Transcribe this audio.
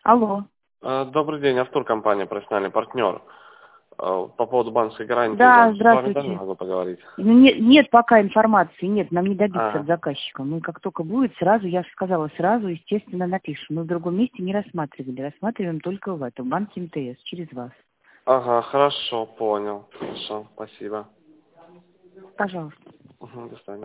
Алло. Добрый день, Артур, компания «Профессиональный партнер». По поводу банковской гарантии Да, с вами давно здравствуйте. могу поговорить? Нет пока информации, нет, нам не добиться от А, заказчика. Мы как только будет, сразу, я же сказала, сразу, естественно, напишем. Мы в другом месте не рассматривали, рассматриваем только в этом, банке МТС, через вас. ага, хорошо, понял. Хорошо, спасибо. Пожалуйста. До свидания.